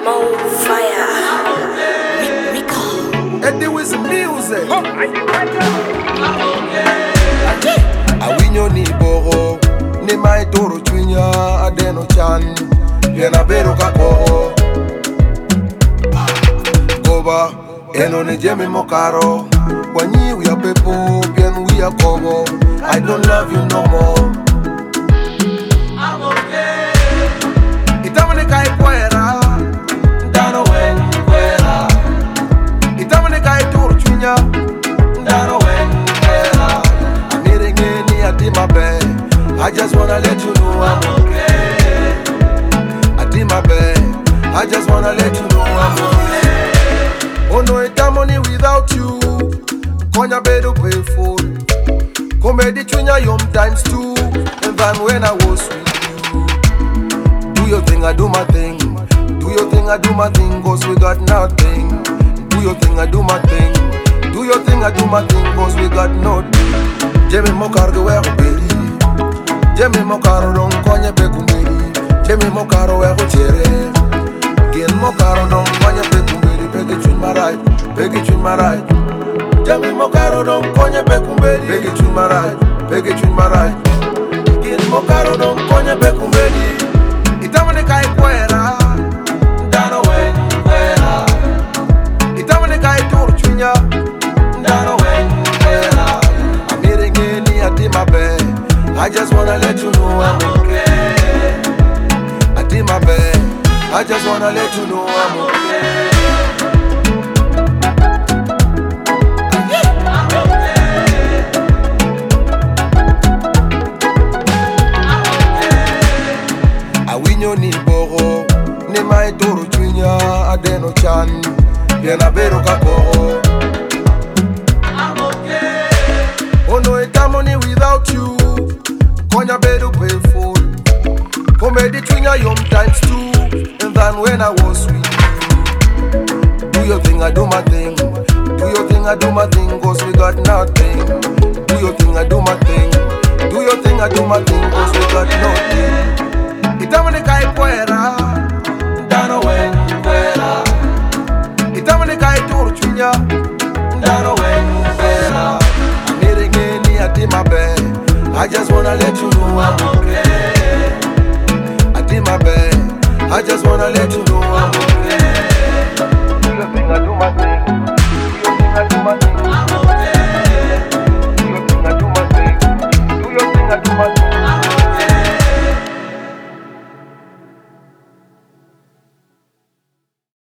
Mo Fire. Rico. And there was music. Awinyo ni boro, ni mai toro chunya adeno chan, yena bero kako. Koba, eno ni jemi mokaro, wanyi we are pepo, bien we are kobo. I don't love you no more. I'm okay. Itamane kai poera, ndano wen poera. Itamane kai toro chunya, ndano wen poera. My bed. I just wanna let you know I'm okay. I did my bed. I just wanna let you know I'm okay. Oh no, it's money without you. Konya bedu pay full. Comedy chunya yom times 2. And then when I was with you, do your thing, I do my thing. Do your thing, I do my thing. Cause we got nothing. Do your thing, I do my thing. Do your thing, I do my thing. Cause we got nothing. Jemi mokargo we kubeli, Jemi mokaro don konye pe kumbeli, Jemi mokaro we kuchere, Gen mokaro don konye pe kumbeli, pegi chun marai, pegi chun marai. Jemi mokaro don konye pe kumbeli, pegi chun marai, pegi chun marai. Gen mokaro don konye pe kumbeli, itamane kai poera, ndano wen poera. Itamane kai torchunya, ndano wen poera. I did my bed. I just wanna let you know I'm okay. I did my bed. I just wanna let you know I'm okay. I'm okay. I win your ni boro, ni mai toro chunya adeno chan, yena bero kako. Oh no, it's money without you. Konya bedu pay full. Comedy chunya yom times 2. And then when I was with you, do your thing, I do my thing. Do your thing, I do my thing. Cause we got nothing. Do your thing, I do my thing. Do your thing, I do my thing. Cause we got nothing. Itamane kai poera, ndano wen poera. Itamane kai toro chunya, ndano wen poera. I did my bed. I just wanna let you know I'm okay. I did my bed. I just wanna let you know